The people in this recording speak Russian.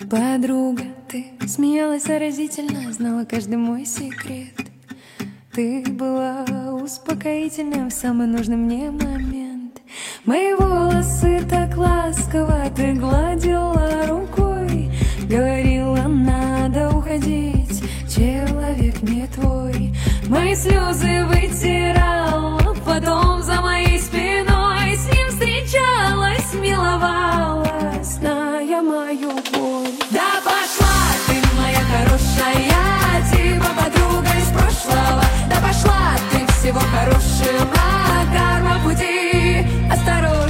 Подруга, ты смеялась заразительно, знала каждый мой секрет. Ты была успокоительным в самый нужный мне момент. Мои волосы так ласково ты гладила рукой, говорила, надо уходить, человек не твой. Мои слезы вытирала, потом за моей спиной с ним встречалась, миловалась, зная мою боль. Да пошла ты, моя хорошая, типа подруга из прошлого. Да пошла ты, всего хорошего, карма пути, осторожно.